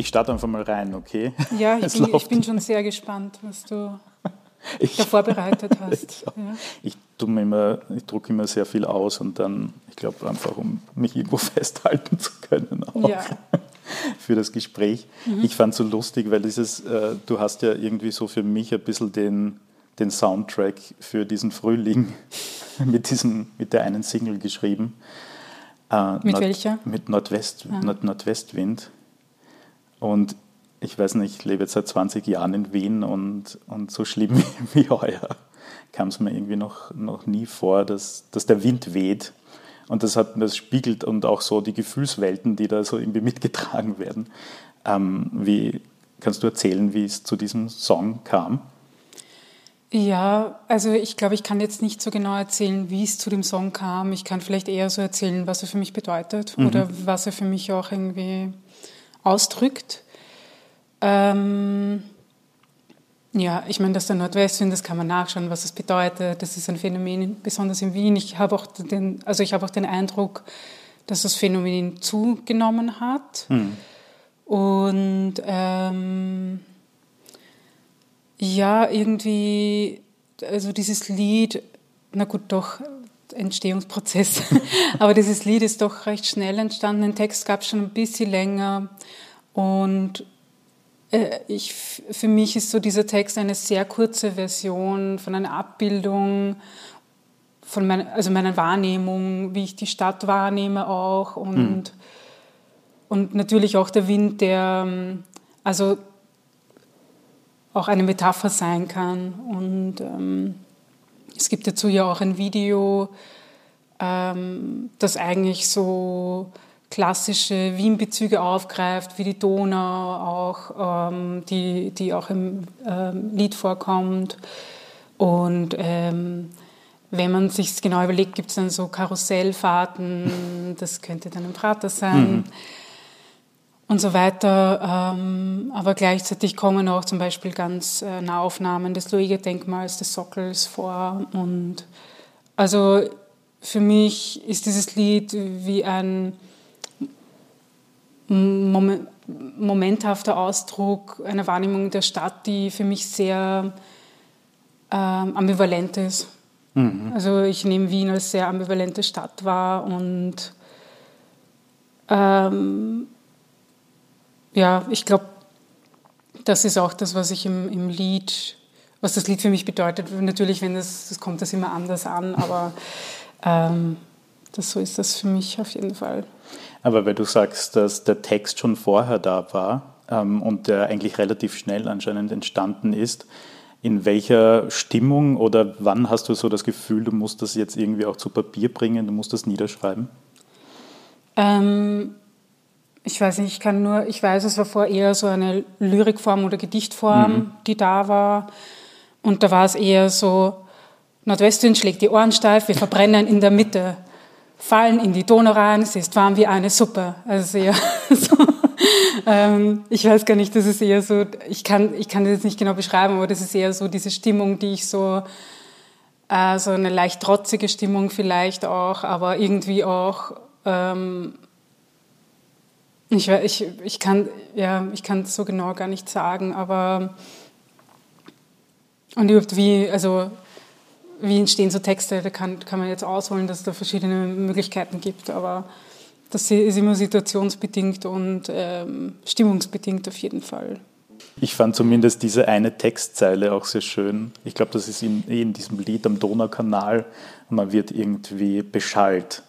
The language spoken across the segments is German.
Ich starte einfach mal rein, okay? Ja, ich bin schon sehr gespannt, was du da vorbereitet hast. Ja. Ich drucke immer sehr viel aus und dann, ich glaube einfach, um mich irgendwo festhalten zu können auch für das Gespräch. Ich fand es so lustig, weil du hast ja irgendwie so für mich ein bisschen den Soundtrack für diesen Frühling mit der einen Single geschrieben. Mit welcher? Mit Nordwestwind. Und ich weiß nicht, ich lebe jetzt seit 20 Jahren in Wien und so schlimm wie heuer kam es mir irgendwie noch nie vor, dass der Wind weht. Und das spiegelt und auch so die Gefühlswelten, die da so irgendwie mitgetragen werden. Kannst du erzählen, wie es zu diesem Song kam? Ja, also ich glaube, ich kann jetzt nicht so genau erzählen, wie es zu dem Song kam. Ich kann vielleicht eher so erzählen, was er für mich bedeutet oder was er für mich auch irgendwie ausdrückt. Ja, ich meine, dass der Nordwestwind, das kann man nachschauen, was es bedeutet. Das ist ein Phänomen, besonders in Wien. Ich habe auch den Eindruck, dass das Phänomen zugenommen hat. Und ja, irgendwie, also dieses Lied, na gut, doch, Entstehungsprozess, aber dieses Lied ist doch recht schnell entstanden. Den Text gab es schon ein bisschen länger und für mich ist so dieser Text eine sehr kurze Version von einer Abbildung von meiner Wahrnehmung, wie ich die Stadt wahrnehme auch und natürlich auch der Wind, der also auch eine Metapher sein kann. Und es gibt dazu ja auch ein Video, das eigentlich so klassische Wien-Bezüge aufgreift, wie die Donau auch, die auch im Lied vorkommt. Und wenn man sich es genau überlegt, gibt es dann so Karussellfahrten, das könnte dann im Prater sein und so weiter. Aber gleichzeitig kommen auch zum Beispiel ganz Nahaufnahmen des Luiger-Denkmals, des Sockels vor. Und also für mich ist dieses Lied wie ein momenthafter Ausdruck einer Wahrnehmung der Stadt, die für mich sehr ambivalent ist. Also ich nehme Wien als sehr ambivalente Stadt wahr und ja, ich glaube, das ist auch das, was ich im Lied, was das Lied für mich bedeutet. Natürlich, wenn das kommt das immer anders an, aber so ist das für mich auf jeden Fall. Aber weil du sagst, dass der Text schon vorher da war und der eigentlich relativ schnell anscheinend entstanden ist, in welcher Stimmung oder wann hast du so das Gefühl, du musst das jetzt irgendwie auch zu Papier bringen, du musst das niederschreiben? Ich weiß nicht, ich weiß, es war vorher eher so eine Lyrikform oder Gedichtform, die da war. Und da war es eher so, Nordwestwind schlägt die Ohren steif, wir verbrennen in der Mitte. Fallen in die Donau rein, sie ist warm wie eine Suppe. Also eher so, ich weiß gar nicht, das ist eher so, ich kann das jetzt nicht genau beschreiben, aber das ist eher so diese Stimmung, die ich so eine leicht trotzige Stimmung vielleicht auch, aber irgendwie auch, ich kann es so genau gar nicht sagen, aber und überhaupt wie entstehen so Texte, da kann man jetzt ausholen, dass es da verschiedene Möglichkeiten gibt, aber das ist immer situationsbedingt und stimmungsbedingt auf jeden Fall. Ich fand zumindest diese eine Textzeile auch sehr schön. Ich glaube, das ist in diesem Lied am Donaukanal, man wird irgendwie beschallt.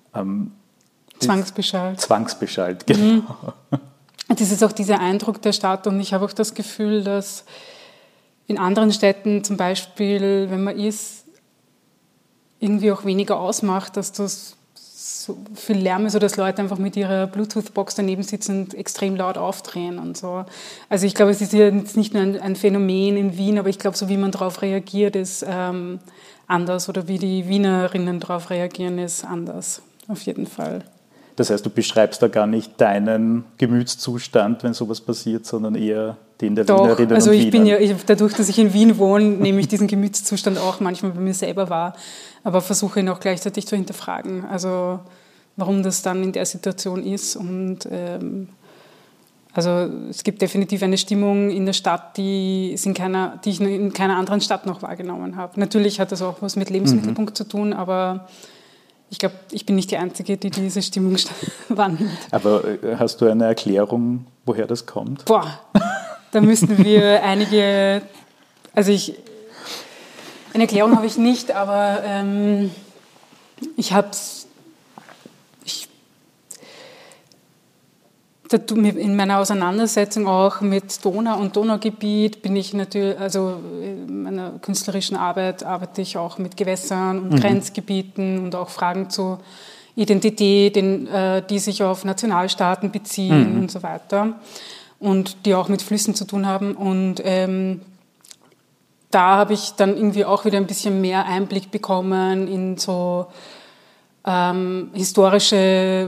Zwangsbeschallt, genau. Das ist auch dieser Eindruck der Stadt und ich habe auch das Gefühl, dass in anderen Städten zum Beispiel, wenn man irgendwie auch weniger ausmacht, dass das so viel Lärm ist oder dass Leute einfach mit ihrer Bluetooth-Box daneben sitzen und extrem laut aufdrehen und so. Also ich glaube, es ist ja jetzt nicht nur ein Phänomen in Wien, aber ich glaube, so wie man darauf reagiert, ist anders oder wie die Wienerinnen darauf reagieren, ist anders, auf jeden Fall. Das heißt, du beschreibst da gar nicht deinen Gemütszustand, wenn sowas passiert, sondern eher den der Wienerinnen also und Wiener. Dadurch, dass ich in Wien wohne, nehme ich diesen Gemütszustand auch manchmal bei mir selber wahr, aber versuche ihn auch gleichzeitig zu hinterfragen, also warum das dann in der Situation ist und Also es gibt definitiv eine Stimmung in der Stadt, die ich in keiner anderen Stadt noch wahrgenommen habe. Natürlich hat das auch was mit Lebensmittelpunkt zu tun, aber ich glaube, ich bin nicht die Einzige, die diese Stimmung wahrnimmt. Aber hast du eine Erklärung, woher das kommt? Boah, da müssten wir eine Erklärung habe ich nicht, aber ich habe in meiner Auseinandersetzung auch mit Donau und Donaugebiet bin ich natürlich, also in meiner künstlerischen Arbeit arbeite ich auch mit Gewässern und Grenzgebieten und auch Fragen zur Identität, die sich auf Nationalstaaten beziehen und so weiter und die auch mit Flüssen zu tun haben. Und da habe ich dann irgendwie auch wieder ein bisschen mehr Einblick bekommen in so historische,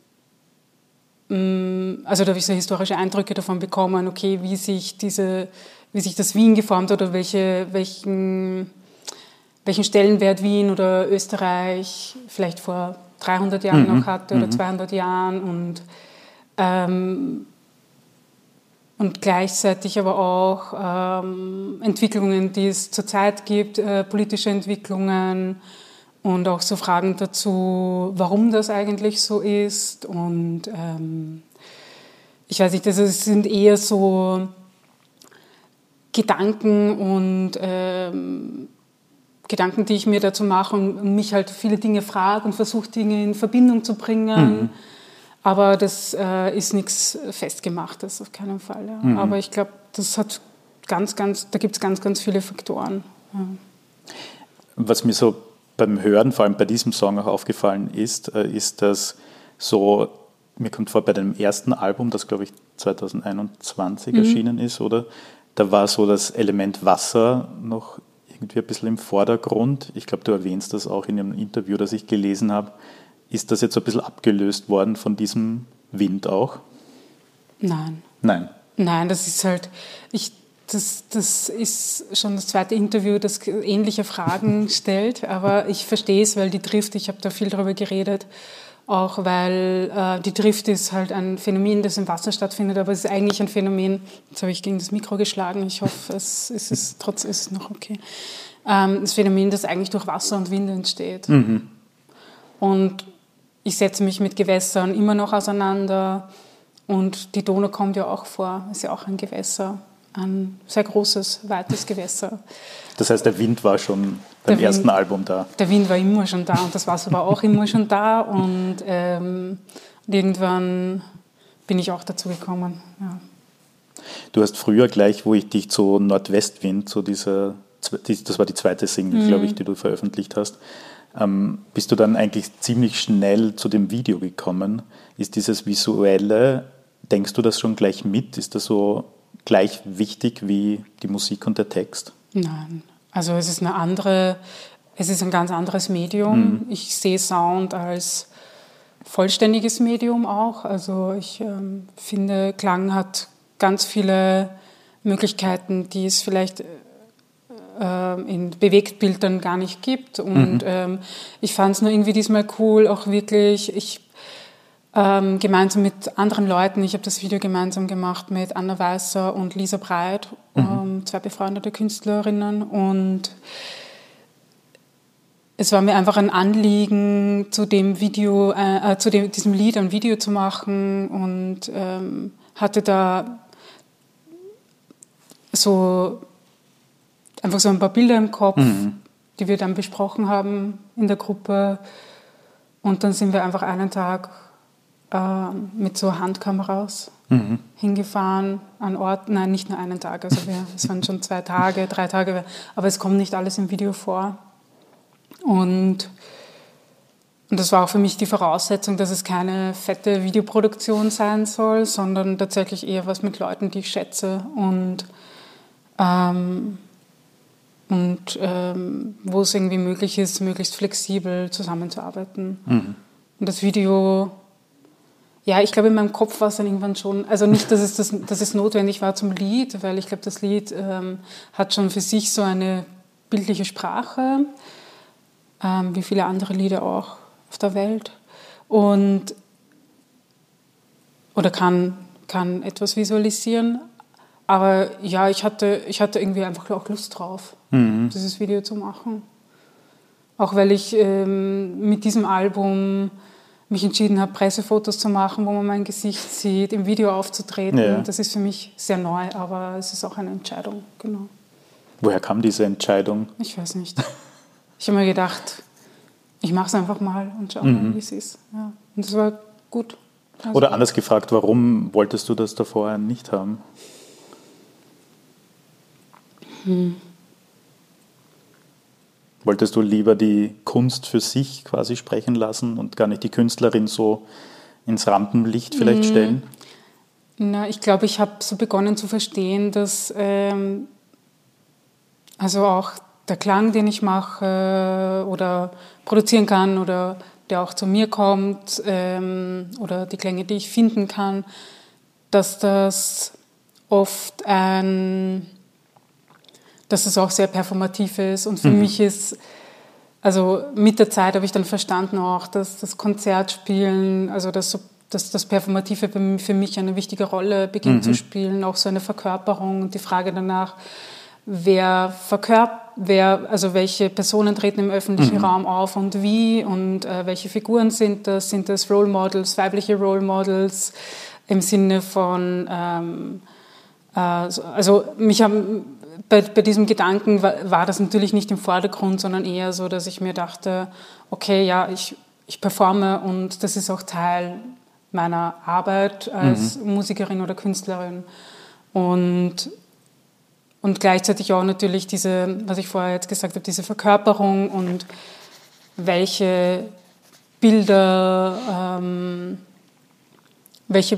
also da habe ich so historische Eindrücke davon bekommen, okay, wie sich das Wien geformt hat oder welchen Stellenwert Wien oder Österreich vielleicht vor 300 Jahren noch hatte oder 200 Jahren und gleichzeitig aber auch Entwicklungen, die es zurzeit gibt, politische Entwicklungen und auch so Fragen dazu, warum das eigentlich so ist. Und ich weiß nicht, also es sind eher so Gedanken und Gedanken, die ich mir dazu mache und mich halt viele Dinge frage und versuche, Dinge in Verbindung zu bringen. Aber das ist nichts Festgemachtes, auf keinen Fall. Ja. Aber ich glaube, das hat da gibt es ganz, ganz viele Faktoren. Ja. Was mir so beim Hören, vor allem bei diesem Song auch aufgefallen ist, dass so, mir kommt vor, bei dem ersten Album, das glaube ich 2021 erschienen ist, oder? Da war so das Element Wasser noch irgendwie ein bisschen im Vordergrund. Ich glaube, du erwähnst das auch in einem Interview, das ich gelesen habe. Ist das jetzt so ein bisschen abgelöst worden von diesem Wind auch? Nein. Nein, das ist halt, das ist schon das zweite Interview, das ähnliche Fragen stellt, aber ich verstehe es, weil die Drift, ich habe da viel darüber geredet, auch weil die Drift ist halt ein Phänomen, das im Wasser stattfindet, aber es ist eigentlich ein Phänomen, jetzt habe ich gegen das Mikro geschlagen, ich hoffe, es ist noch okay, das Phänomen, das eigentlich durch Wasser und Wind entsteht. Und ich setze mich mit Gewässern immer noch auseinander und die Donau kommt ja auch vor, ist ja auch ein Gewässer, ein sehr großes, weites Gewässer. Das heißt, der Wind war schon beim ersten Album da? Der Wind war immer schon da und das Wasser war auch immer schon da und irgendwann bin ich auch dazu gekommen. Ja. Du hast früher gleich, wo ich dich zu Nordwestwind, das war die zweite Single, glaube ich, die du veröffentlicht hast, bist du dann eigentlich ziemlich schnell zu dem Video gekommen. Ist dieses Visuelle, denkst du das schon gleich mit? Ist das so gleich wichtig wie die Musik und der Text? Nein, also es ist ein ganz anderes Medium. Ich sehe Sound als vollständiges Medium auch. Also ich finde, Klang hat ganz viele Möglichkeiten, die es vielleicht in Bewegtbildern gar nicht gibt. Und ich fand es nur irgendwie diesmal cool, auch wirklich, gemeinsam mit anderen Leuten, ich habe das Video gemeinsam gemacht mit Anna Weißer und Lisa Breit, zwei befreundete Künstlerinnen. Und es war mir einfach ein Anliegen, zu dem Video, diesem Lied ein Video zu machen und hatte da einfach so ein paar Bilder im Kopf, die wir dann besprochen haben in der Gruppe. Und dann sind wir einfach einen Tag mit so Handkameras hingefahren an Orten. Nein, nicht nur einen Tag, also es waren schon 2 Tage, 3 Tage, aber es kommt nicht alles im Video vor. Und das war auch für mich die Voraussetzung, dass es keine fette Videoproduktion sein soll, sondern tatsächlich eher was mit Leuten, die ich schätze und wo es irgendwie möglich ist, möglichst flexibel zusammenzuarbeiten. Und das Video, ja, ich glaube, in meinem Kopf war es dann irgendwann schon, also nicht, dass es notwendig war zum Lied, weil ich glaube, das Lied hat schon für sich so eine bildliche Sprache, wie viele andere Lieder auch auf der Welt. Oder kann kann etwas visualisieren. Aber ja, ich hatte irgendwie einfach auch Lust drauf, dieses Video zu machen. Auch weil ich mit diesem Album mich entschieden habe, Pressefotos zu machen, wo man mein Gesicht sieht, im Video aufzutreten. Ja. Das ist für mich sehr neu, aber es ist auch eine Entscheidung, genau. Woher kam diese Entscheidung? Ich weiß nicht. Ich habe mir gedacht, ich mache es einfach mal und schau mal, wie es ist. Ja. Und es war gut. Also, oder anders gefragt, warum wolltest du das da vorher nicht haben? Wolltest du lieber die Kunst für sich quasi sprechen lassen und gar nicht die Künstlerin so ins Rampenlicht vielleicht stellen? Na, ich glaube, ich habe so begonnen zu verstehen, dass also auch der Klang, den ich mache oder produzieren kann oder der auch zu mir kommt oder die Klänge, die ich finden kann, dass das oft dass es auch sehr performativ ist. Und für mich ist, also mit der Zeit habe ich dann verstanden auch, dass das Konzertspielen, also dass das Performative für mich eine wichtige Rolle beginnt zu spielen, auch so eine Verkörperung und die Frage danach, also welche Personen treten im öffentlichen Raum auf und wie und welche Figuren sind das? Sind das Role Models, weibliche Role Models im Sinne von, also mich haben bei diesem Gedanken war das natürlich nicht im Vordergrund, sondern eher so, dass ich mir dachte, okay, ja, ich performe und das ist auch Teil meiner Arbeit als Musikerin oder Künstlerin. Und gleichzeitig auch natürlich diese, was ich vorher jetzt gesagt habe, diese Verkörperung und welche Bilder und welche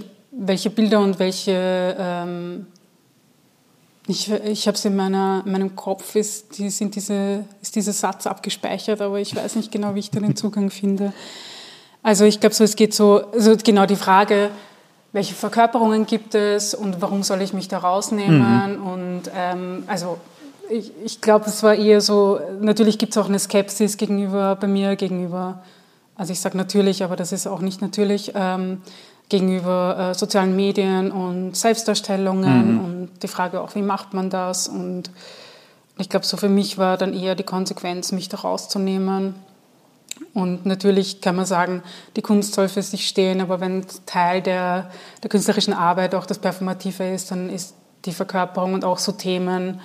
ich habe es in meinem Kopf, ist dieser Satz abgespeichert, aber ich weiß nicht genau, wie ich da den Zugang finde. Also ich glaube, es geht also genau die Frage, welche Verkörperungen gibt es und warum soll ich mich da rausnehmen? Und also ich glaube, es war eher so, natürlich gibt es auch eine Skepsis bei mir gegenüber, also ich sage natürlich, aber das ist auch nicht natürlich, gegenüber sozialen Medien und Selbstdarstellungen und die Frage auch, wie macht man das? Und ich glaube, so für mich war dann eher die Konsequenz, mich da rauszunehmen. Und natürlich kann man sagen, die Kunst soll für sich stehen, aber wenn Teil der künstlerischen Arbeit auch das Performative ist, dann ist die Verkörperung und auch so Themen,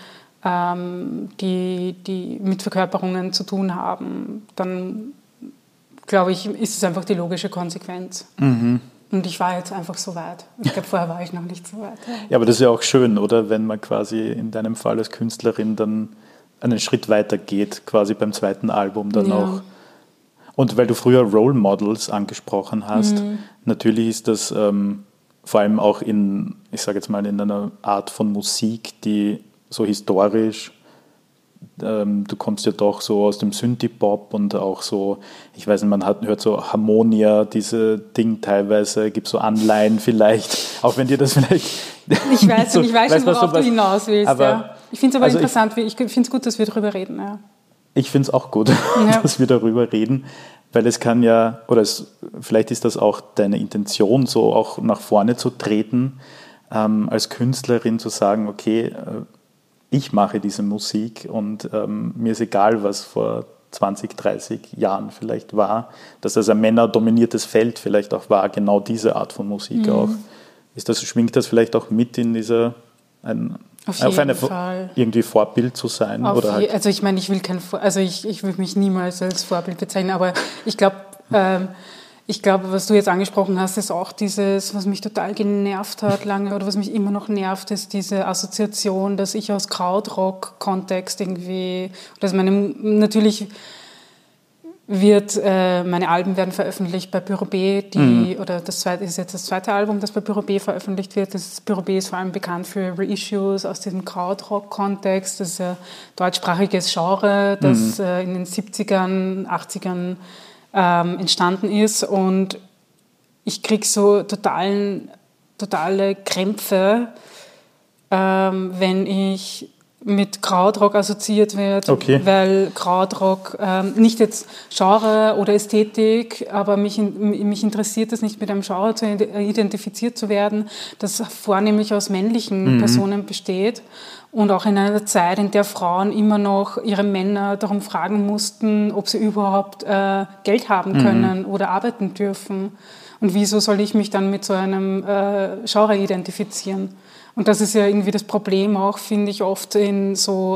die mit Verkörperungen zu tun haben, dann glaube ich, ist es einfach die logische Konsequenz. Und ich war jetzt einfach so weit. Ich glaube, vorher war ich noch nicht so weit. Ja, aber das ist ja auch schön, oder? Wenn man quasi in deinem Fall als Künstlerin dann einen Schritt weiter geht, quasi beim zweiten Album dann auch. Und weil du früher Role Models angesprochen hast, natürlich ist das vor allem auch in einer Art von Musik, die so historisch, du kommst ja doch so aus dem Synthie-Pop und auch so, ich weiß nicht, hört so Harmonia, diese Ding teilweise, gibt so Anleihen vielleicht, auch wenn dir das vielleicht... Ich weiß schon, worauf du hinaus willst. Aber, ich finde es aber interessant, ich finde es gut, dass wir darüber reden. Ja. Ich finde es auch gut, dass wir darüber reden, weil es kann ja, vielleicht ist das auch deine Intention, so auch nach vorne zu treten, als Künstlerin zu sagen, okay, ich mache diese Musik und mir ist egal, was vor 20, 30 Jahren vielleicht war, dass das ein männerdominiertes Feld vielleicht auch war, genau diese Art von Musik auch. Schwingt das vielleicht auch mit in dieser, auf jeden Fall. Irgendwie Vorbild zu sein? Also ich meine, ich will mich niemals als Vorbild bezeichnen, aber ich glaube, was du jetzt angesprochen hast, ist auch dieses, was mich total genervt hat lange oder was mich immer noch nervt, ist diese Assoziation, dass ich aus Krautrock-Kontext irgendwie, natürlich meine Alben werden veröffentlicht bei Pyro B, oder das ist jetzt das zweite Album, das bei Pyro B veröffentlicht wird. Pyro B ist vor allem bekannt für Reissues aus diesem Krautrock-Kontext. Das ist ein deutschsprachiges Genre, das in den 70ern, 80ern entstanden ist. Und ich kriege so totale Krämpfe, wenn ich mit Krautrock assoziiert wird, weil Krautrock nicht jetzt Genre oder Ästhetik, aber mich interessiert es nicht, mit einem Genre identifiziert zu werden, das vornehmlich aus männlichen Personen besteht und auch in einer Zeit, in der Frauen immer noch ihre Männer darum fragen mussten, ob sie überhaupt Geld haben können oder arbeiten dürfen. Und wieso soll ich mich dann mit so einem Genre identifizieren? Und das ist ja irgendwie das Problem auch, finde ich, oft in so,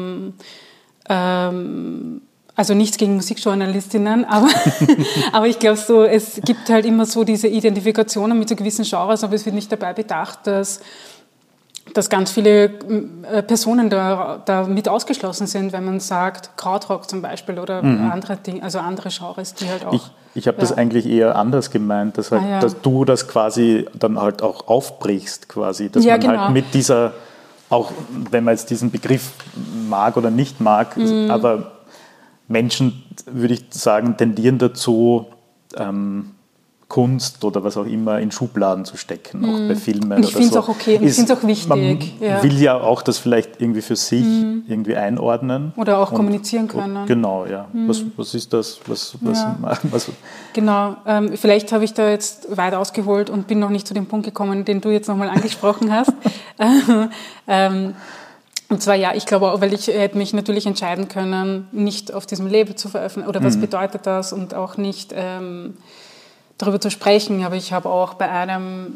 also nichts gegen Musikjournalistinnen, aber ich glaube so, es gibt halt immer so diese Identifikationen mit so gewissen Genres, aber es wird nicht dabei bedacht, dass ganz viele Personen da mit ausgeschlossen sind, wenn man sagt Krautrock zum Beispiel oder andere Dinge, also andere Genres, die halt auch... Ich habe das eigentlich eher anders gemeint, dass, halt, dass du das quasi dann halt auch aufbrichst, quasi, dass man halt mit dieser, auch wenn man jetzt diesen Begriff mag oder nicht mag, aber Menschen, würde ich sagen, tendieren dazu, Kunst oder was auch immer in Schubladen zu stecken, auch bei Filmen. Und ich finde es auch okay, und ich finde es auch wichtig. Man will ja auch das vielleicht irgendwie für sich irgendwie einordnen. Oder auch kommunizieren können. Genau, ja. Was ist das? Genau, vielleicht habe ich da jetzt weit ausgeholt und bin noch nicht zu dem Punkt gekommen, den du jetzt nochmal angesprochen hast. Und zwar ich glaube auch, weil ich hätte mich natürlich entscheiden können, nicht auf diesem Label zu veröffentlichen oder was bedeutet das und auch nicht... darüber zu sprechen, aber ich habe auch bei einem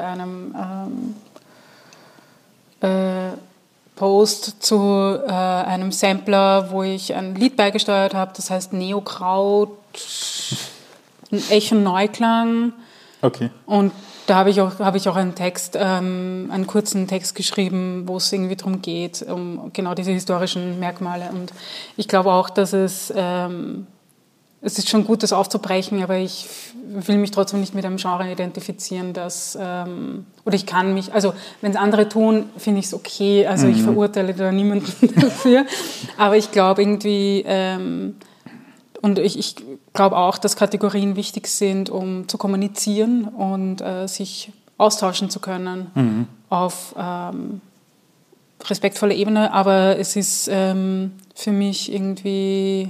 Post zu einem Sampler, wo ich ein Lied beigesteuert habe, das heißt Neokraut, ein Echo-Neuklang. Okay. Und da habe ich auch einen Text, einen kurzen Text geschrieben, wo es irgendwie darum geht, um genau diese historischen Merkmale. Und ich glaube auch, dass es ist schon gut, das aufzubrechen, aber ich will mich trotzdem nicht mit einem Genre identifizieren, oder ich kann mich, also wenn es andere tun, finde ich es okay, also ich verurteile da niemanden dafür, aber ich glaube irgendwie, und ich glaube auch, dass Kategorien wichtig sind, um zu kommunizieren und sich austauschen zu können auf respektvoller Ebene, aber es ist für mich irgendwie...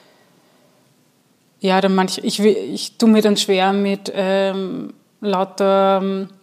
Ja, ich tue mir dann schwer mit lauter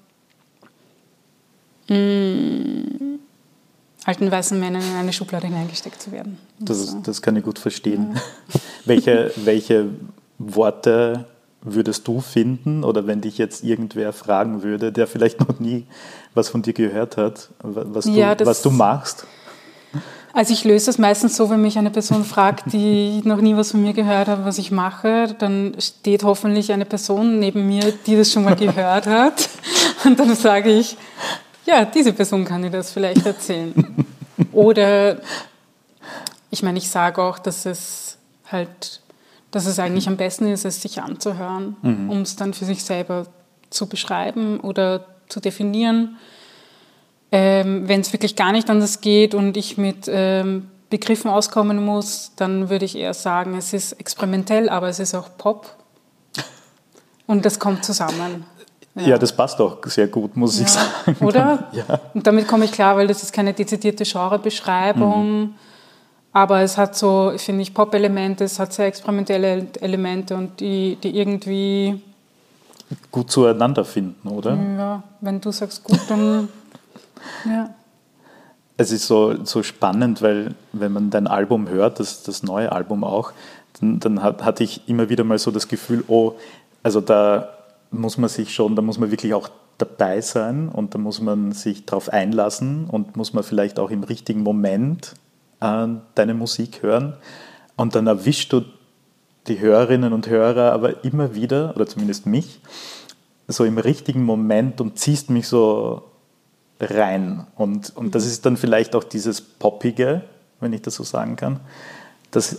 alten weißen Männern in eine Schublade hineingesteckt zu werden. Das kann ich gut verstehen. Ja. Welche Worte würdest du finden, oder wenn dich jetzt irgendwer fragen würde, der vielleicht noch nie was von dir gehört hat, was du machst? Also ich löse das meistens so, wenn mich eine Person fragt, die noch nie was von mir gehört hat, was ich mache, dann steht hoffentlich eine Person neben mir, die das schon mal gehört hat. Und dann sage ich, ja, diese Person kann dir das vielleicht erzählen. Oder, ich meine, ich sage auch, dass es eigentlich am besten ist, es sich anzuhören, um es dann für sich selber zu beschreiben oder zu definieren. Wenn es wirklich gar nicht anders geht und ich mit Begriffen auskommen muss, dann würde ich eher sagen, es ist experimentell, aber es ist auch Pop. Und das kommt zusammen. Ja, das passt auch sehr gut, muss ich sagen. Oder? Ja. Und damit komme ich klar, weil das ist keine dezidierte Genrebeschreibung, aber es hat so, finde ich, Pop-Elemente, es hat sehr experimentelle Elemente und die irgendwie... gut zueinander finden, oder? Ja, wenn du sagst gut, dann... Ja. Es ist so spannend, weil wenn man dein Album hört, das neue Album auch, dann hatte ich immer wieder mal so das Gefühl, also da muss man wirklich auch dabei sein und da muss man sich darauf einlassen und muss man vielleicht auch im richtigen Moment deine Musik hören. Und dann erwischst du die Hörerinnen und Hörer aber immer wieder, oder zumindest mich, so im richtigen Moment und ziehst mich so rein. Und das ist dann vielleicht auch dieses Poppige, wenn ich das so sagen kann, dass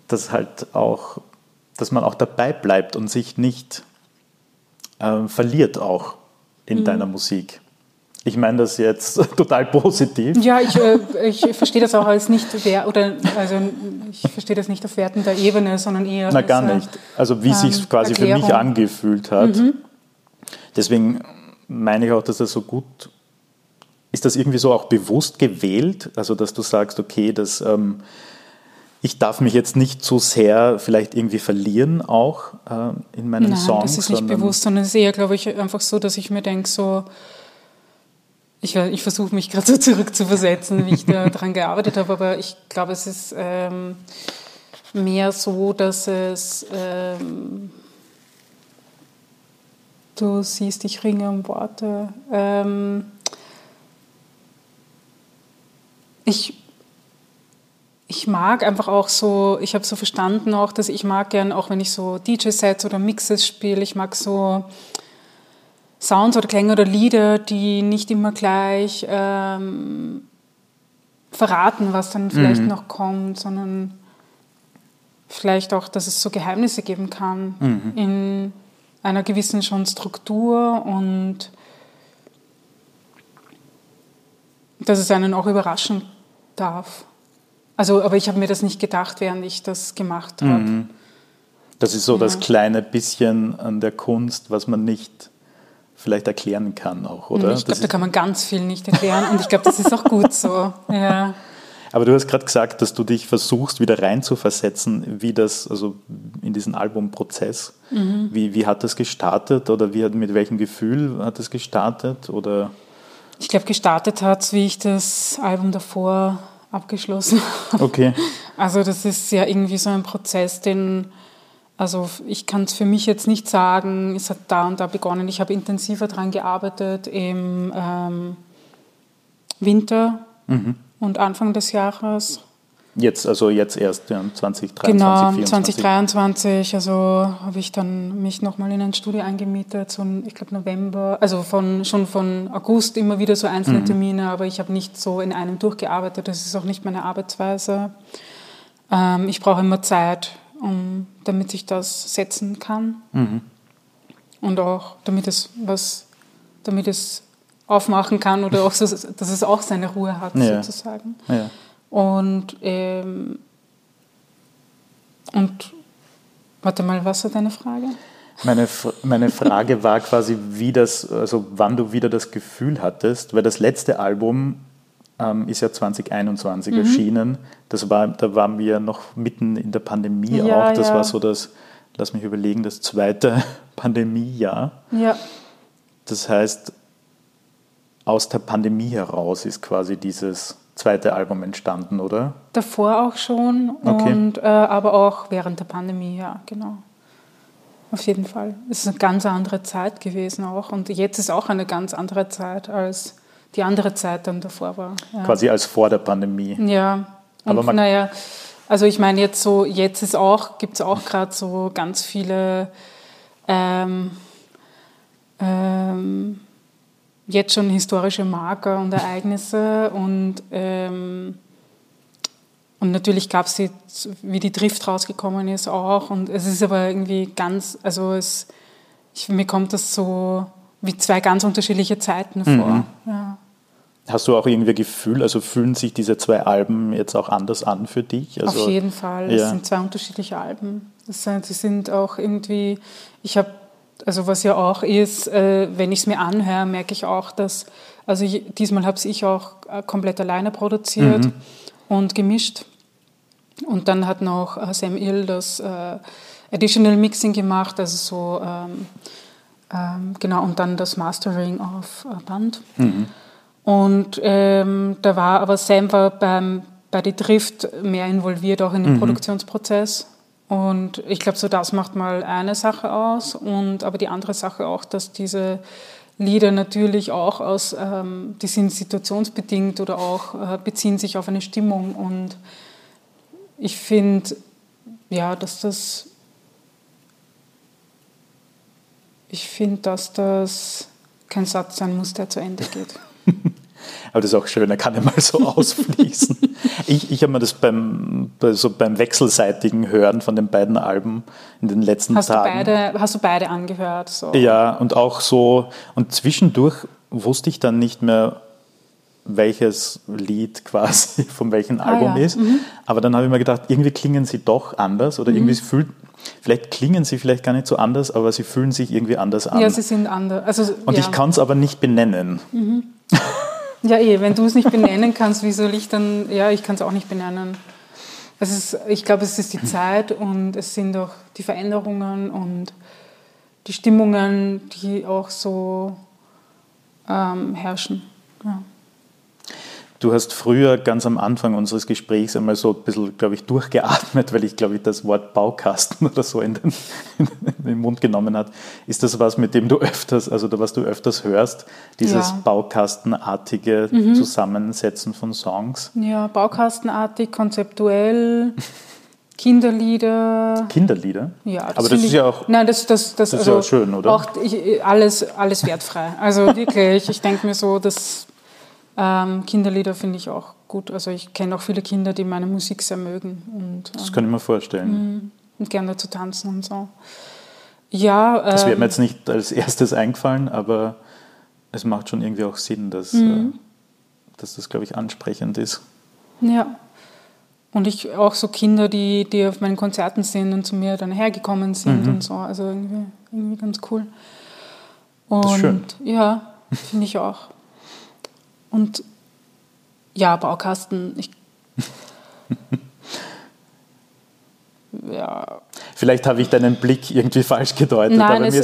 man auch dabei bleibt und sich nicht verliert auch in deiner Musik. Ich meine das jetzt total positiv. Ja, ich verstehe das auch als nicht ich verstehe das nicht auf wertender Ebene, sondern eher als gar nicht. Also wie es sich quasi Erklärung für mich angefühlt hat. Deswegen meine ich auch, dass das so gut ist das irgendwie so auch bewusst gewählt? Also, dass du sagst, okay, ich darf mich jetzt nicht so sehr vielleicht irgendwie verlieren auch in meinen Songs. Nein, das ist nicht bewusst, sondern es ist eher, glaube ich, einfach so, dass ich mir denke, so, ich versuche mich gerade so zurückzuversetzen, wie ich da dran gearbeitet habe, aber ich glaube, es ist mehr so, dass es, du siehst, ich ringe um Worte, ich mag einfach auch so, ich habe so verstanden auch, dass ich mag gern, auch wenn ich so DJ-Sets oder Mixes spiele, ich mag so Sounds oder Klänge oder Lieder, die nicht immer gleich verraten, was dann vielleicht noch kommt, sondern vielleicht auch, dass es so Geheimnisse geben kann in einer gewissen schon Struktur und dass es einen auch überraschen darf. Also, aber ich habe mir das nicht gedacht, während ich das gemacht habe. Das ist so das kleine bisschen an der Kunst, was man nicht vielleicht erklären kann auch, oder? Ich glaube, da kann man ganz viel nicht erklären und ich glaube, das ist auch gut so. Ja. Aber du hast gerade gesagt, dass du dich versuchst, wieder reinzuversetzen, wie das, also in diesen Albumprozess. Wie hat das gestartet oder mit welchem Gefühl hat es gestartet? Oder? Ich glaube, gestartet hat es, wie ich das Album davor abgeschlossen habe. Okay. Also das ist ja irgendwie so ein Prozess, also ich kann es für mich jetzt nicht sagen, es hat da und da begonnen. Ich habe intensiver daran gearbeitet im Winter und Anfang des Jahres. Jetzt erst, ja, 2023, Genau, 2024. 2023, also habe ich dann mich nochmal in ein Studio eingemietet, so ich glaube November, also schon von August immer wieder so einzelne Termine, aber ich habe nicht so in einem durchgearbeitet, das ist auch nicht meine Arbeitsweise. Ich brauche immer Zeit, damit ich das setzen kann und auch damit es aufmachen kann oder auch so, dass es auch seine Ruhe hat, sozusagen. Ja. Und warte mal, was war deine Frage? Meine Frage war quasi, wann du wieder das Gefühl hattest, weil das letzte Album ist ja 2021 erschienen. Da waren wir noch mitten in der Pandemie auch. Das war so lass mich überlegen, das zweite Pandemiejahr. Ja. Das heißt, aus der Pandemie heraus ist quasi dieses zweite Album entstanden, oder? Davor auch schon, okay. Aber auch während der Pandemie, ja, genau. Auf jeden Fall. Es ist eine ganz andere Zeit gewesen auch und jetzt ist auch eine ganz andere Zeit, als die andere Zeit dann davor war. Ja. Quasi als vor der Pandemie. Ja, und also ich meine jetzt gibt es auch gerade so ganz viele jetzt schon historische Marker und Ereignisse und natürlich gab es wie die Drift rausgekommen ist auch und es ist aber irgendwie mir kommt das so wie zwei ganz unterschiedliche Zeiten vor. Ja. Hast du auch irgendwie Gefühl, also fühlen sich diese zwei Alben jetzt auch anders an für dich? Also, auf jeden Fall, es sind zwei unterschiedliche Alben. Sie sind auch irgendwie, was ja auch ist, wenn ich es mir anhöre, merke ich auch, dass, diesmal habe ich auch komplett alleine produziert und gemischt. Und dann hat noch Sam Ill das Additional Mixing gemacht, also so, genau, und dann das Mastering auf Band. Und Sam war bei die Drift mehr involviert, auch in den Produktionsprozess. Und ich glaube, so das macht mal eine Sache aus. Aber die andere Sache auch, dass diese Lieder natürlich auch die sind situationsbedingt oder auch beziehen sich auf eine Stimmung. Und ich finde, ja, dass das kein Satz sein muss, der zu Ende geht. Aber das ist auch schön, er kann ja mal so ausfließen. Ich habe mir das beim wechselseitigen Hören von den beiden Alben in den letzten Tagen... Hast du beide angehört? So. Ja, und auch so... Und zwischendurch wusste ich dann nicht mehr, welches Lied quasi von welchem Album ist. Aber dann habe ich mir gedacht, irgendwie klingen sie doch anders oder irgendwie vielleicht klingen sie vielleicht gar nicht so anders, aber sie fühlen sich irgendwie anders an. Ja, sie sind anders. Ich kann es aber nicht benennen. Ja, wenn du es nicht benennen kannst, wie soll ich dann, ja, ich kann es auch nicht benennen. Ich glaube, es ist die Zeit und es sind auch die Veränderungen und die Stimmungen, die auch so herrschen. Ja. Du hast früher ganz am Anfang unseres Gesprächs einmal so ein bisschen, glaube ich, durchgeatmet, weil ich, glaube ich, das Wort Baukasten oder so in den Mund genommen hat. Ist das was, mit dem du öfters, also was du öfters hörst, dieses baukastenartige Zusammensetzen von Songs? Ja, baukastenartig, konzeptuell, Kinderlieder. Kinderlieder? Ja, aber das ist ja auch, nein, das ist also ja auch schön, oder? Auch alles wertfrei. Also wirklich, ich denke mir so, dass Kinderlieder finde ich auch gut. Also ich kenne auch viele Kinder, die meine Musik sehr mögen. Und, das kann ich mir vorstellen. Und gerne dazu tanzen und so. Ja, das wäre mir jetzt nicht als erstes eingefallen, aber es macht schon irgendwie auch Sinn, dass das, glaube ich, ansprechend ist. Ja. Und ich auch so Kinder, die auf meinen Konzerten sind und zu mir dann hergekommen sind und so. Also irgendwie ganz cool. Und das ist schön. Ja, finde ich auch. Und ja, Baukasten, ja. Vielleicht habe ich deinen Blick irgendwie falsch gedeutet. Nein, aber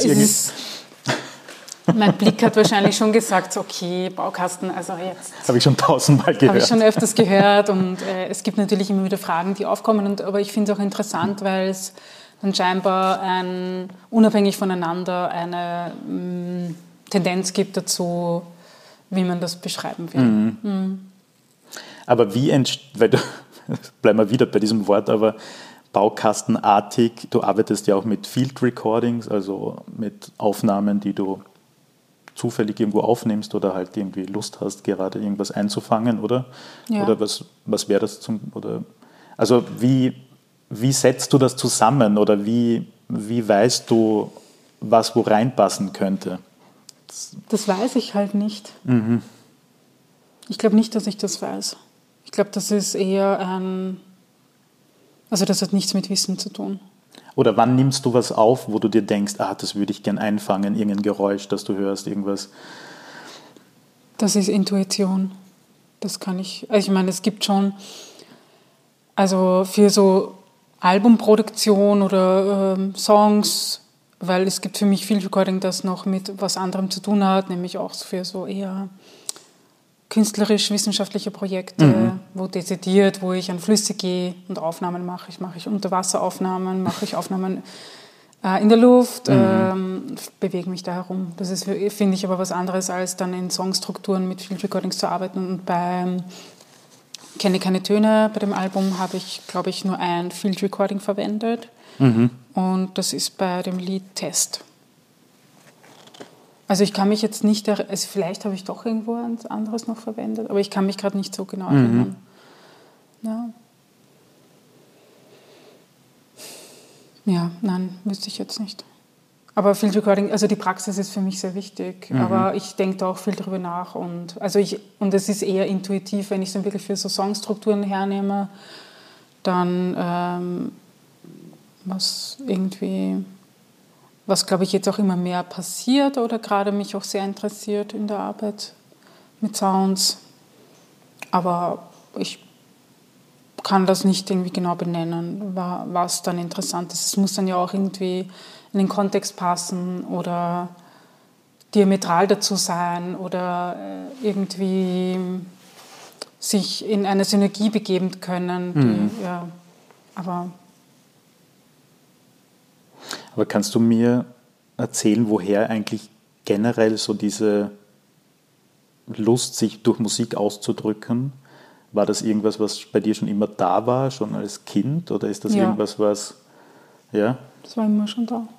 mein Blick hat wahrscheinlich schon gesagt, okay, Baukasten, also jetzt. Das habe ich schon 1000-mal gehört. Habe ich schon öfters gehört und es gibt natürlich immer wieder Fragen, die aufkommen. Aber ich finde es auch interessant, weil es dann scheinbar unabhängig voneinander eine Tendenz gibt dazu, wie man das beschreiben will. Aber bleiben wir wieder bei diesem Wort, aber baukastenartig, du arbeitest ja auch mit Field Recordings, also mit Aufnahmen, die du zufällig irgendwo aufnimmst oder halt irgendwie Lust hast, gerade irgendwas einzufangen, oder? Ja. Oder was wäre das also wie setzt du das zusammen oder wie weißt du, was wo reinpassen könnte? Das weiß ich halt nicht. Ich glaube nicht, dass ich das weiß. Ich glaube, das ist eher also das hat nichts mit Wissen zu tun. Oder wann nimmst du was auf, wo du dir denkst, das würde ich gern einfangen, irgendein Geräusch, das du hörst, irgendwas? Das ist Intuition. Das kann ich, also ich meine, es gibt schon, also für so Albumproduktion oder Songs, weil es gibt für mich Field Recording, das noch mit was anderem zu tun hat, nämlich auch für so eher künstlerisch-wissenschaftliche Projekte, wo ich an Flüsse gehe und Aufnahmen mache. Mache ich Unterwasseraufnahmen, mache ich Aufnahmen in der Luft, bewege mich da herum. Das ist, finde ich, aber was anderes, als dann in Songstrukturen mit Field Recordings zu arbeiten. Und beim Kenne keine Töne, bei dem Album habe ich, glaube ich, nur ein Field Recording verwendet. Und das ist bei dem Lied Test. Also ich kann mich jetzt nicht, also vielleicht habe ich doch irgendwo ein anderes noch verwendet, aber ich kann mich gerade nicht so genau erinnern. Ja, nein, wüsste ich jetzt nicht. Aber Field Recording, also die Praxis ist für mich sehr wichtig, aber ich denke da auch viel drüber nach und es ist eher intuitiv, wenn ich es wirklich für so Songstrukturen hernehme, dann was glaube ich jetzt auch immer mehr passiert oder gerade mich auch sehr interessiert in der Arbeit mit Sounds. Aber ich kann das nicht irgendwie genau benennen, was dann interessant ist. Es muss dann ja auch irgendwie in den Kontext passen oder diametral dazu sein oder irgendwie sich in eine Synergie begeben können. Aber kannst du mir erzählen, woher eigentlich generell so diese Lust, sich durch Musik auszudrücken, war das irgendwas, was bei dir schon immer da war, schon als Kind? Oder ist das irgendwas, was... Ja? Das war immer schon da.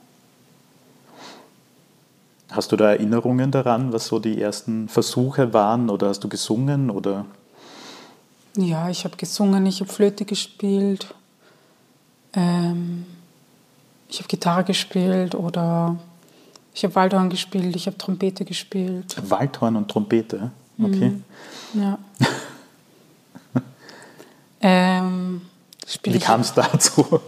Hast du da Erinnerungen daran, was so die ersten Versuche waren? Oder hast du gesungen? Oder? Ja, ich habe gesungen, ich habe Flöte gespielt. Ich habe Gitarre gespielt oder ich habe Waldhorn gespielt, ich habe Trompete gespielt. Waldhorn und Trompete? Okay. Ja. Wie kam es dazu?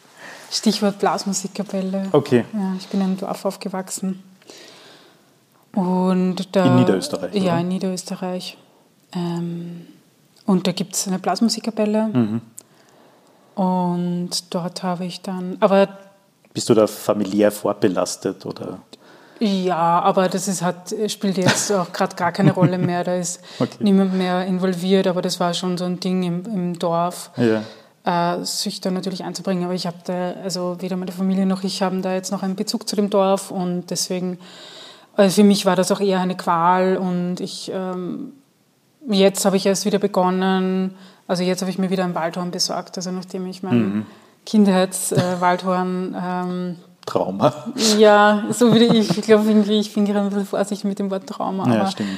Stichwort Blasmusikkapelle. Okay. Ja, ich bin in einem Dorf aufgewachsen. Und da, in Niederösterreich, oder? Ja, in Niederösterreich. Und da gibt es eine Blasmusikkapelle. Und dort habe ich dann, aber... Bist du da familiär vorbelastet, oder? Ja, aber spielt jetzt auch gerade gar keine Rolle mehr. Da ist niemand mehr involviert, aber das war schon so ein Ding im Dorf, sich da natürlich einzubringen. Aber ich habe da, also weder meine Familie noch ich haben da jetzt noch einen Bezug zu dem Dorf und deswegen, also für mich war das auch eher eine Qual und jetzt habe ich erst wieder begonnen, also jetzt habe ich mir wieder ein Waldhorn besorgt, also nachdem ich mein Kindheitswaldhorn Trauma. Ja, so wie ich glaube, ich bin gerade ein bisschen vorsichtig mit dem Wort Trauma. Ja, stimmt.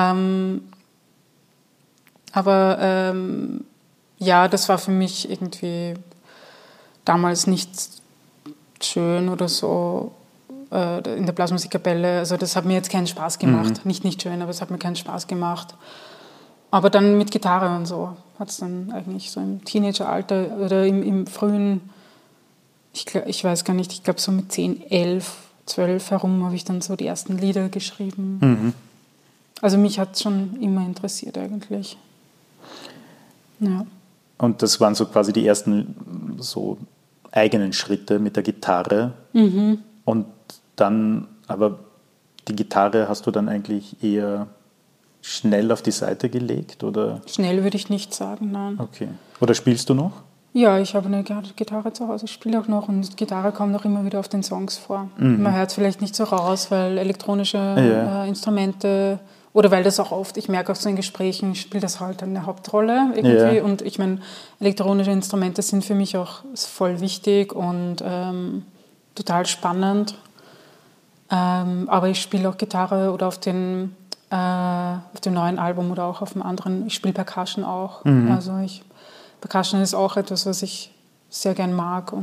Ja, das war für mich irgendwie damals nicht schön oder so in der Blasmusikkapelle. Also das hat mir jetzt keinen Spaß gemacht. Nicht schön, aber es hat mir keinen Spaß gemacht. Aber dann mit Gitarre und so hat es dann eigentlich so im Teenageralter oder im frühen... Ich weiß gar nicht, ich glaube so mit 10, 11, 12 herum habe ich dann so die ersten Lieder geschrieben. Also mich hat es schon immer interessiert eigentlich. Ja. Und das waren so quasi die ersten so eigenen Schritte mit der Gitarre. Und dann, aber die Gitarre hast du dann eigentlich eher schnell auf die Seite gelegt, oder? Schnell würde ich nicht sagen, nein. Okay. Oder spielst du noch? Ja, ich habe eine Gitarre zu Hause, ich spiele auch noch und Gitarre kommt auch immer wieder auf den Songs vor. Man hört es vielleicht nicht so raus, weil elektronische Instrumente oder weil das auch oft, ich merke auch so in Gesprächen, spielt das halt eine Hauptrolle irgendwie und ich meine, elektronische Instrumente sind für mich auch voll wichtig und total spannend, aber ich spiele auch Gitarre oder auf dem neuen Album oder auch auf dem anderen, ich spiele Percussion auch, also Percussion ist auch etwas, was ich sehr gern mag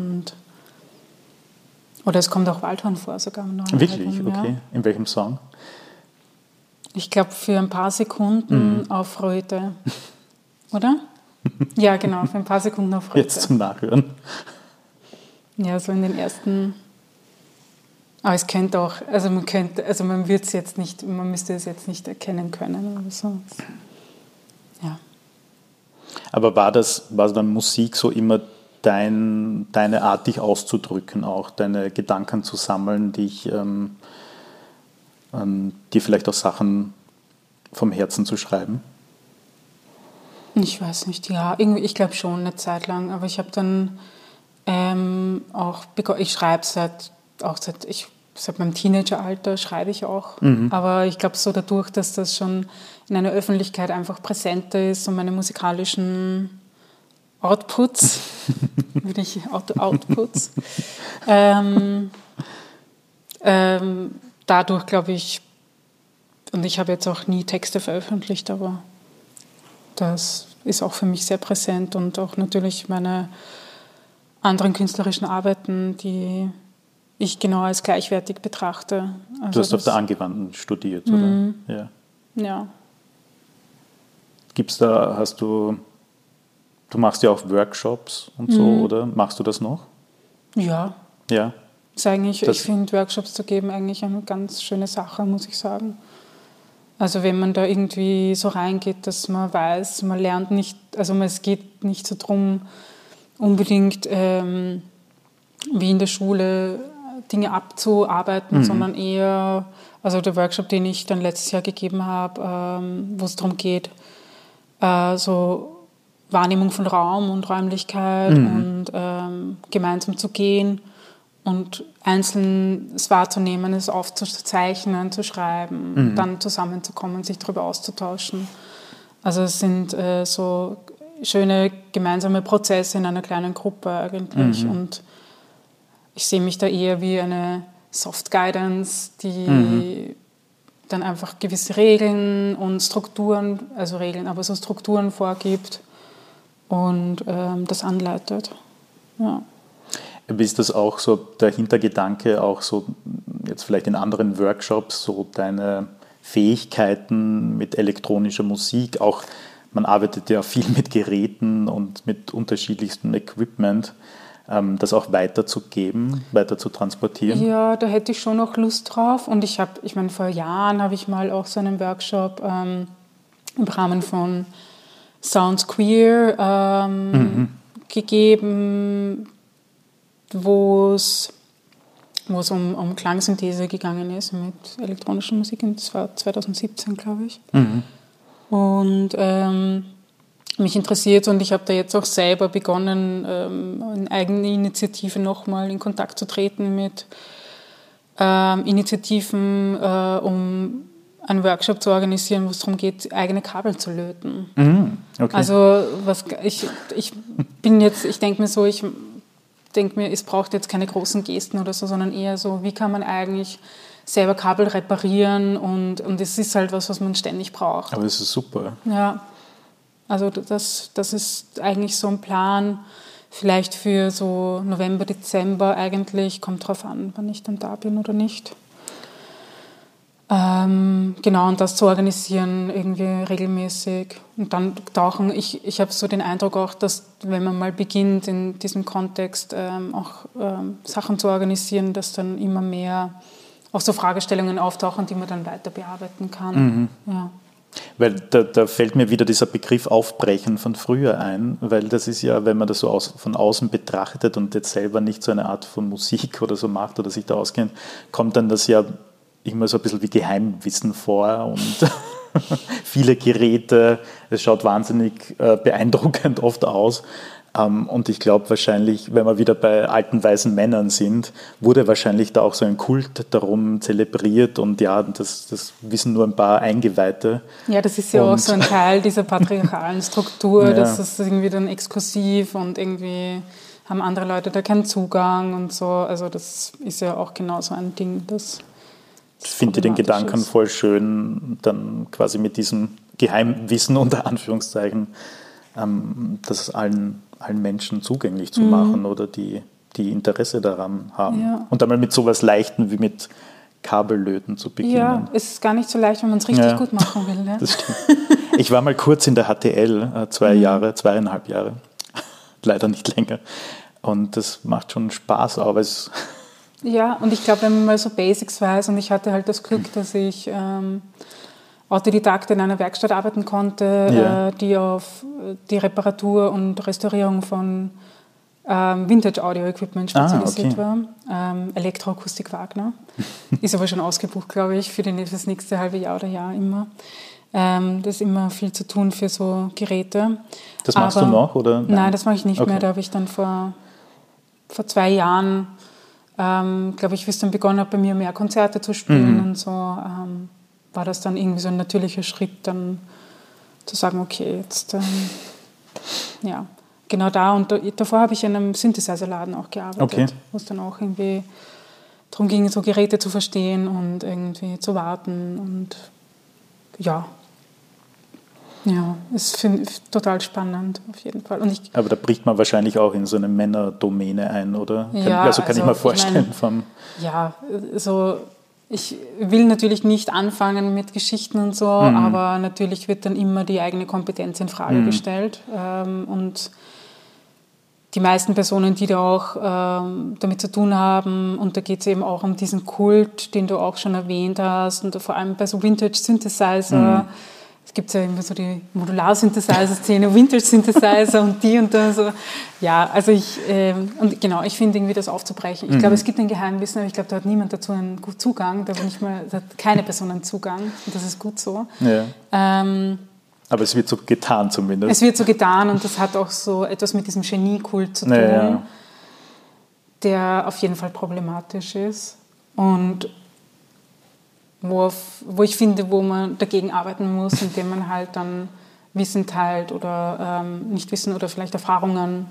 oder es kommt auch Waldhorn vor sogar im neuen Wirklich? Album, Okay. Ja. In welchem Song? Ich glaube für ein paar Sekunden auf Röte, oder? Ja, genau, für ein paar Sekunden auf Röte. Jetzt zum Nachhören. Ja, so in den ersten... Aber es könnte auch, man wird es jetzt nicht, man müsste es jetzt nicht erkennen können oder so. Ja. Aber war dann Musik so immer deine Art, dich auszudrücken, auch deine Gedanken zu sammeln, dir vielleicht auch Sachen vom Herzen zu schreiben? Ich weiß nicht, ja, irgendwie, ich glaube schon eine Zeit lang, aber ich habe dann auch begonnen, ich schreibe seit meinem Teenageralter schreibe ich auch, aber ich glaube so dadurch, dass das schon in einer Öffentlichkeit einfach präsenter ist und meine musikalischen Outputs, dadurch glaube ich, und ich habe jetzt auch nie Texte veröffentlicht, aber das ist auch für mich sehr präsent und auch natürlich meine anderen künstlerischen Arbeiten, die ich genau als gleichwertig betrachte. Also du hast auf der Angewandten studiert, oder? Ja. Gibt's da, du machst ja auch Workshops und so, oder? Machst du das noch? Ja. Ja. Ich finde Workshops zu geben eigentlich eine ganz schöne Sache, muss ich sagen. Also wenn man da irgendwie so reingeht, dass man weiß, man lernt nicht, also es geht nicht so drum, unbedingt wie in der Schule Dinge abzuarbeiten, sondern eher, also der Workshop, den ich dann letztes Jahr gegeben habe, wo es darum geht, so Wahrnehmung von Raum und Räumlichkeit und gemeinsam zu gehen und einzeln es wahrzunehmen, es aufzuzeichnen, zu schreiben, und dann zusammenzukommen, sich darüber auszutauschen. Also es sind so schöne gemeinsame Prozesse in einer kleinen Gruppe eigentlich und ich sehe mich da eher wie eine Soft Guidance, die dann einfach gewisse Regeln und Strukturen, also Regeln, aber so Strukturen vorgibt und das anleitet. Ja. Ist das auch so der Hintergedanke, auch so jetzt vielleicht in anderen Workshops, so deine Fähigkeiten mit elektronischer Musik, auch man arbeitet ja viel mit Geräten und mit unterschiedlichstem Equipment, das auch weiterzugeben, weiter zu transportieren? Ja, da hätte ich schon noch Lust drauf. Und ich meine, vor Jahren habe ich mal auch so einen Workshop im Rahmen von Sounds Queer gegeben, wo es um Klangsynthese gegangen ist mit elektronischer Musik. Und das war 2017, glaube ich. Und mich interessiert und ich habe da jetzt auch selber begonnen, in eigener Initiative nochmal in Kontakt zu treten mit Initiativen, um einen Workshop zu organisieren, wo es darum geht, eigene Kabel zu löten. Okay. Also ich denke mir, es braucht jetzt keine großen Gesten oder so, sondern eher so, wie kann man eigentlich selber Kabel reparieren und es ist halt was man ständig braucht. Aber das ist super. Ja, also das ist eigentlich so ein Plan, vielleicht für so November, Dezember eigentlich, kommt drauf an, wann ich dann da bin oder nicht. Genau, und das zu organisieren irgendwie regelmäßig und dann tauchen. Ich habe so den Eindruck auch, dass wenn man mal beginnt, in diesem Kontext auch Sachen zu organisieren, dass dann immer mehr auch so Fragestellungen auftauchen, die man dann weiter bearbeiten kann. Ja. Weil da fällt mir wieder dieser Begriff Aufbrechen von früher ein, weil das ist ja, wenn man das so von außen betrachtet und jetzt selber nicht so eine Art von Musik oder so macht oder sich da auskennt, kommt dann das ja immer so ein bisschen wie Geheimwissen vor und viele Geräte, es schaut wahnsinnig beeindruckend oft aus. Und ich glaube wahrscheinlich, wenn wir wieder bei alten weißen Männern sind, wurde wahrscheinlich da auch so ein Kult darum zelebriert und ja, das wissen nur ein paar Eingeweihte. Ja, das ist ja auch so ein Teil dieser patriarchalen Struktur, ja. Das ist irgendwie dann exklusiv und irgendwie haben andere Leute da keinen Zugang und so. Also das ist ja auch genau so ein Ding, das ich finde den Gedanken voll schön, dann quasi mit diesem Geheimwissen unter Anführungszeichen das allen Menschen zugänglich zu machen oder die Interesse daran haben. Ja. Und einmal mit sowas Leichten wie mit Kabellöten zu beginnen. Ja, es ist gar nicht so leicht, wenn man es richtig gut machen will. Ja? Das stimmt. Ich war mal kurz in der HTL, 2,5 Jahre, leider nicht länger. Und das macht schon Spaß, aber es... Ja, und ich glaube, wenn man mal so Basics weiß, und ich hatte halt das Glück, dass ich Autodidakt in einer Werkstatt arbeiten konnte, die auf die Reparatur und Restaurierung von Vintage-Audio-Equipment spezialisiert war. Elektroakustik Wagner. Ist aber schon ausgebucht, glaube ich, für das nächste halbe Jahr oder Jahr immer. Das ist immer viel zu tun für so Geräte. Das machst du noch, oder? Nein, das mache ich nicht mehr. Da habe ich dann vor 2 Jahren, glaube ich, wie es dann begonnen hat, bei mir mehr Konzerte zu spielen und so, war das dann irgendwie so ein natürlicher Schritt, dann zu sagen, okay, jetzt, ja, genau da. Und davor habe ich in einem Synthesizer-Laden auch gearbeitet, wo es dann auch irgendwie darum ging, so Geräte zu verstehen und irgendwie zu warten und ja, ist total spannend auf jeden Fall. Aber da bricht man wahrscheinlich auch in so eine Männerdomäne ein, oder? Ja, kann ich mir vorstellen. Ich will natürlich nicht anfangen mit Geschichten und so, aber natürlich wird dann immer die eigene Kompetenz in Frage gestellt. Und die meisten Personen, die da auch damit zu tun haben, und da geht es eben auch um diesen Kult, den du auch schon erwähnt hast, und vor allem bei so Vintage-Synthesizer. Es gibt ja immer so die Modular-Synthesizer-Szene, Vintage-Synthesizer und die und da so. Ja, also ich finde irgendwie das aufzubrechen. Ich glaube, es gibt ein Geheimwissen, aber ich glaube, da hat niemand dazu einen guten Zugang. Da hat keine Person einen Zugang und das ist gut so. Ja. Aber es wird so getan zumindest. Es wird so getan und das hat auch so etwas mit diesem Geniekult zu tun, der auf jeden Fall problematisch ist und wo ich finde, wo man dagegen arbeiten muss, indem man halt dann Wissen teilt oder nicht Wissen oder vielleicht Erfahrungen,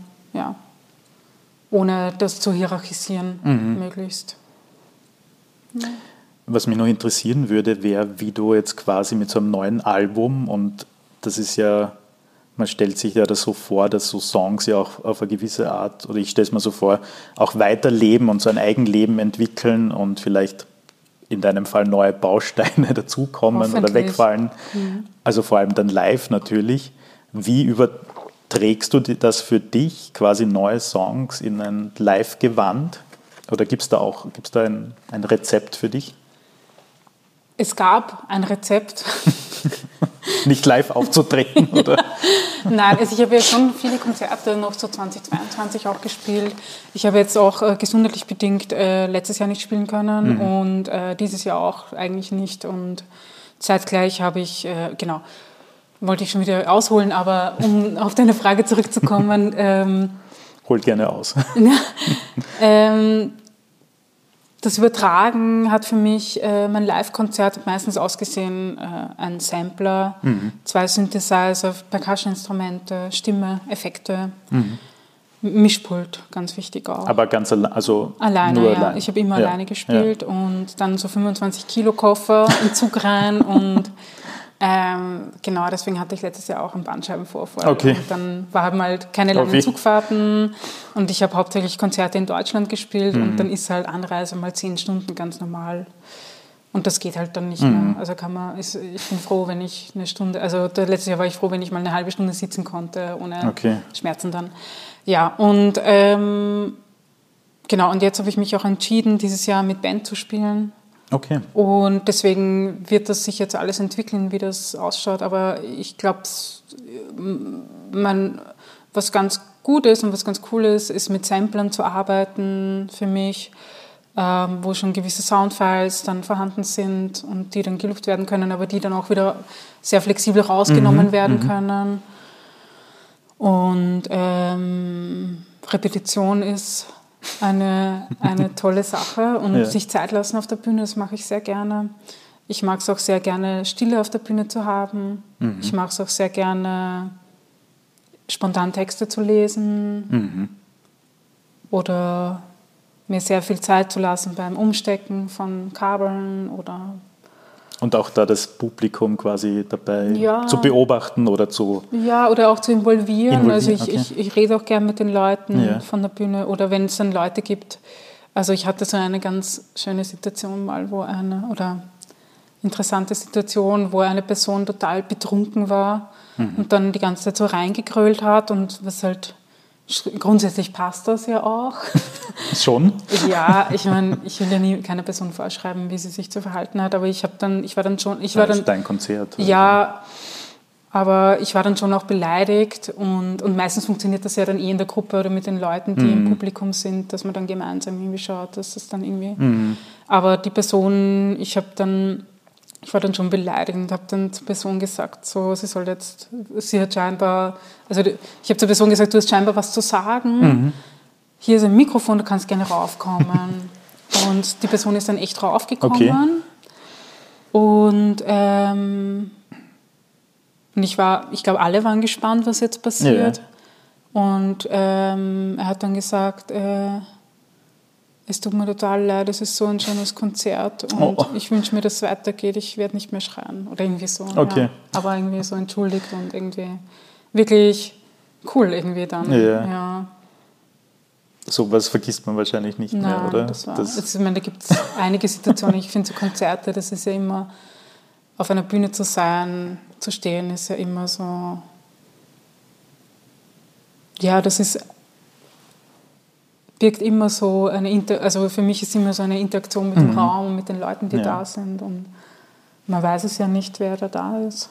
ohne das zu hierarchisieren, möglichst. Ja. Was mich noch interessieren würde, wäre, wie du jetzt quasi mit so einem neuen Album, und das ist ja, man stellt sich ja das so vor, dass so Songs ja auch auf eine gewisse Art, oder ich stelle es mir so vor, auch weiterleben und so ein Eigenleben entwickeln und vielleicht in deinem Fall neue Bausteine dazukommen oder wegfallen. Also vor allem dann live natürlich. Wie Trägst du das für dich, quasi neue Songs in ein Live-Gewand? Oder gibt es da ein Rezept für dich? Es gab ein Rezept. Nicht live aufzutreten, oder? Nein, also ich habe ja schon viele Konzerte noch so 2022 auch gespielt. Ich habe jetzt auch gesundheitlich bedingt letztes Jahr nicht spielen können und dieses Jahr auch eigentlich nicht. Und zeitgleich habe ich, wollte ich schon wieder ausholen, aber um auf deine Frage zurückzukommen. Hol gerne aus. Das Übertragen hat für mich mein Live-Konzert meistens ausgesehen, ein Sampler, 2 Synthesizer, Percussion-Instrumente, Stimme, Effekte, Mischpult, ganz wichtig auch. Aber alleine, nur ja. allein. Ich habe immer alleine gespielt und dann so 25 Kilo Koffer im Zug rein und deswegen hatte ich letztes Jahr auch einen Bandscheibenvorfall. Okay. Und dann waren halt keine langen Zugfahrten und ich habe hauptsächlich Konzerte in Deutschland gespielt und dann ist halt Anreise mal 10 Stunden ganz normal. Und das geht halt dann nicht mehr. Also ich bin froh, wenn ich eine Stunde, letztes Jahr war ich froh, wenn ich mal eine halbe Stunde sitzen konnte, ohne Schmerzen dann. Ja, und und jetzt habe ich mich auch entschieden, dieses Jahr mit Band zu spielen. Okay. Und deswegen wird das sich jetzt alles entwickeln, wie das ausschaut. Aber ich glaube, was ganz gut ist und was ganz cool ist mit Samplern zu arbeiten für mich, wo schon gewisse Soundfiles dann vorhanden sind und die dann geloopt werden können, aber die dann auch wieder sehr flexibel rausgenommen werden können. Und Repetition ist eine tolle Sache und sich Zeit lassen auf der Bühne, das mache ich sehr gerne. Ich mag es auch sehr gerne, Stille auf der Bühne zu haben. Ich mag es auch sehr gerne, spontan Texte zu lesen oder mir sehr viel Zeit zu lassen beim Umstecken von Kabeln oder... Und auch da das Publikum quasi dabei zu beobachten oder zu... Ja, oder auch zu involvieren. Also ich rede auch gern mit den Leuten von der Bühne oder wenn es dann Leute gibt. Also ich hatte so eine ganz schöne Situation mal, interessante Situation, wo eine Person total betrunken war und dann die ganze Zeit so reingegrölt hat und was halt... Grundsätzlich passt das ja auch. Schon? Ja, ich meine, ich will ja keiner Person vorschreiben, wie sie sich zu verhalten hat, aber das ist dein Konzert. Ja, aber ich war dann schon auch beleidigt und meistens funktioniert das ja dann in der Gruppe oder mit den Leuten, die im Publikum sind, dass man dann gemeinsam irgendwie schaut, dass das dann irgendwie... Aber die Person, ich war dann schon beleidigt und habe dann zur Person gesagt, ich habe zur Person gesagt, du hast scheinbar was zu sagen. Hier ist ein Mikrofon, du kannst gerne raufkommen. Und die Person ist dann echt raufgekommen. Und ich glaube, alle waren gespannt, was jetzt passiert. Ja. Und er hat dann gesagt, es tut mir total leid, es ist so ein schönes Konzert und ich wünsche mir, dass es weitergeht, ich werde nicht mehr schreien oder irgendwie so. Okay. Ja. Aber irgendwie so entschuldigt und irgendwie wirklich cool irgendwie dann. Ja. So was vergisst man wahrscheinlich nicht mehr, oder? Ich meine, da gibt es einige Situationen, ich finde so Konzerte, das ist ja immer, auf einer Bühne zu sein, zu stehen, ist ja immer so, birgt immer so also für mich ist immer so eine Interaktion mit dem Raum und mit den Leuten, die da sind und man weiß es ja nicht, wer da ist.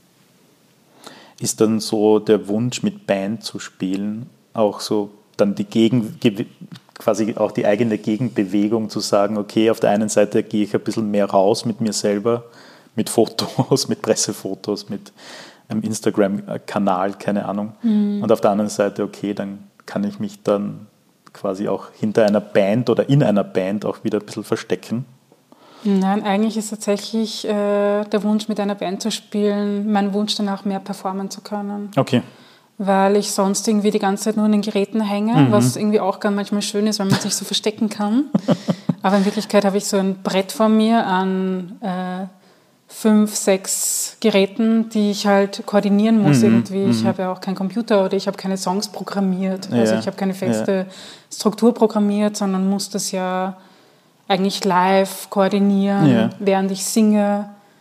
Ist dann so der Wunsch, mit Band zu spielen, auch so dann quasi auch die eigene Gegenbewegung zu sagen, okay, auf der einen Seite gehe ich ein bisschen mehr raus mit mir selber, mit Fotos, mit Pressefotos, mit einem Instagram-Kanal, keine Ahnung. Und auf der anderen Seite, okay, dann kann ich mich dann quasi auch hinter einer Band oder in einer Band auch wieder ein bisschen verstecken? Nein, eigentlich ist tatsächlich der Wunsch, mit einer Band zu spielen, mein Wunsch danach mehr performen zu können. Okay. Weil ich sonst irgendwie die ganze Zeit nur an den Geräten hänge, was irgendwie auch ganz manchmal schön ist, weil man sich so verstecken kann. Aber in Wirklichkeit habe ich so ein Brett vor mir an 5, 6 Geräten, die ich halt koordinieren muss irgendwie. Ich habe ja auch keinen Computer oder ich habe keine Songs programmiert. Also ich habe keine feste Struktur programmiert, sondern muss das ja eigentlich live koordinieren, während ich singe.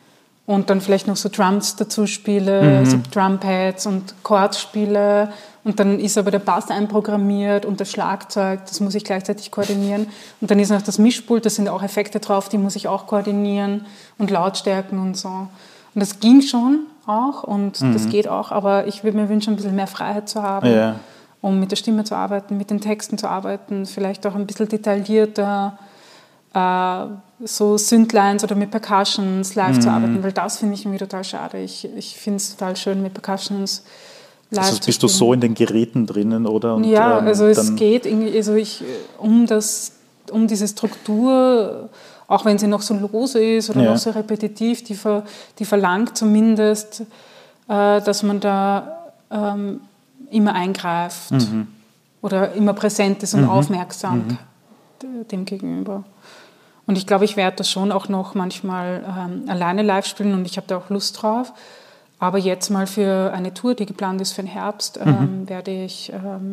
und dann vielleicht noch so Drums dazu spiele, so Drumpads und Chords spiele. Und dann ist aber der Bass einprogrammiert und das Schlagzeug, das muss ich gleichzeitig koordinieren. Und dann ist noch das Mischpult, da sind auch Effekte drauf, die muss ich auch koordinieren und Lautstärken und so. Und das ging schon auch und das geht auch, aber ich würde mir wünschen, ein bisschen mehr Freiheit zu haben, um mit der Stimme zu arbeiten, mit den Texten zu arbeiten, vielleicht auch ein bisschen detaillierter, so Synthlines oder mit Percussions live zu arbeiten, weil das finde ich irgendwie total schade. Ich finde es total schön, mit Percussions live also bist du so in den Geräten drinnen, oder? Und, ja, also es geht irgendwie, also um diese Struktur, auch wenn sie noch so lose ist oder noch so repetitiv, die verlangt zumindest, dass man da immer eingreift oder immer präsent ist und aufmerksam dem gegenüber. Und ich glaube, ich werde das schon auch noch manchmal alleine live spielen und ich habe da auch Lust drauf. Aber jetzt mal für eine Tour, die geplant ist für den Herbst, werde ich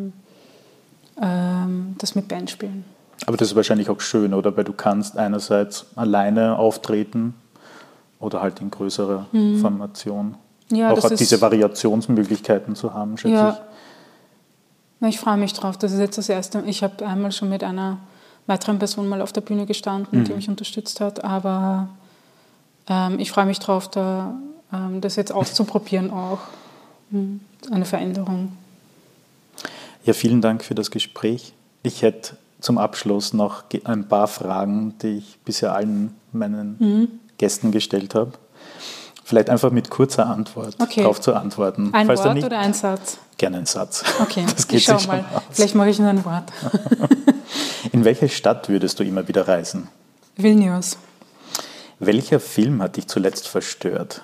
das mit Band spielen. Aber das ist wahrscheinlich auch schön, oder? Weil du kannst einerseits alleine auftreten oder halt in größerer Formation. Ja, auch diese Variationsmöglichkeiten zu haben, schätze ich. Na, ich freue mich drauf. Das ist jetzt das Erste. Ich habe einmal schon mit einer weiteren Person mal auf der Bühne gestanden, die mich unterstützt hat. Aber ich freue mich drauf, das jetzt auszuprobieren auch. Eine Veränderung. Ja, vielen Dank für das Gespräch. Ich hätte zum Abschluss noch ein paar Fragen, die ich bisher allen meinen Gästen gestellt habe. Vielleicht einfach mit kurzer Antwort darauf zu antworten. Ein Wort oder ein Satz? Gerne ein Satz. Okay, das geht ich schau mal. Vielleicht mache ich nur ein Wort. In welche Stadt würdest du immer wieder reisen? Vilnius. Welcher Film hat dich zuletzt verstört?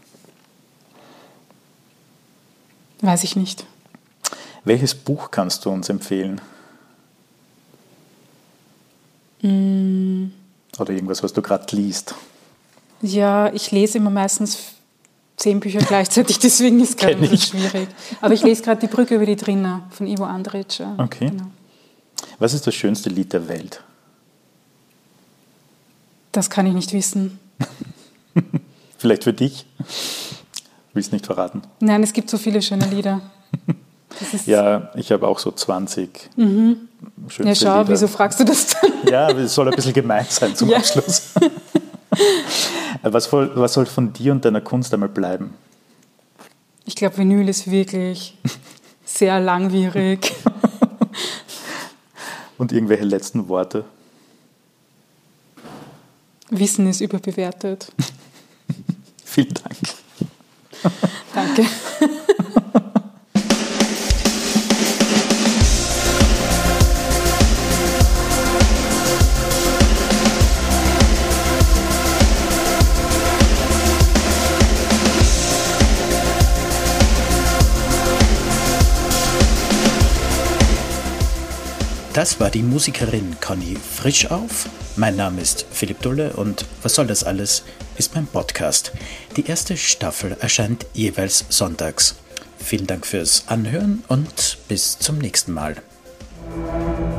Weiß ich nicht. Welches Buch kannst du uns empfehlen? Oder irgendwas, was du gerade liest? Ja, ich lese immer meistens 10 Bücher gleichzeitig, deswegen ist es gerade ein bisschen schwierig. Aber ich lese gerade Die Brücke über die Drina von Ivo Andrić. Okay. Genau. Was ist das schönste Lied der Welt? Das kann ich nicht wissen. Vielleicht für dich? Willst du nicht verraten? Nein, es gibt so viele schöne Lieder. Ja, ich habe auch so 20 schönste Ja, schau, Lieder. Wieso fragst du das dann? Ja, es soll ein bisschen gemein sein zum Abschluss. Was soll von dir und deiner Kunst einmal bleiben? Ich glaube, Vinyl ist wirklich sehr langwierig. Und irgendwelche letzten Worte? Wissen ist überbewertet. Vielen Dank. Danke. Das war die Musikerin Conny Frischauf. Mein Name ist Philipp Dulle und Was soll das alles? Ist mein Podcast. Die erste Staffel erscheint jeweils sonntags. Vielen Dank fürs Anhören und bis zum nächsten Mal.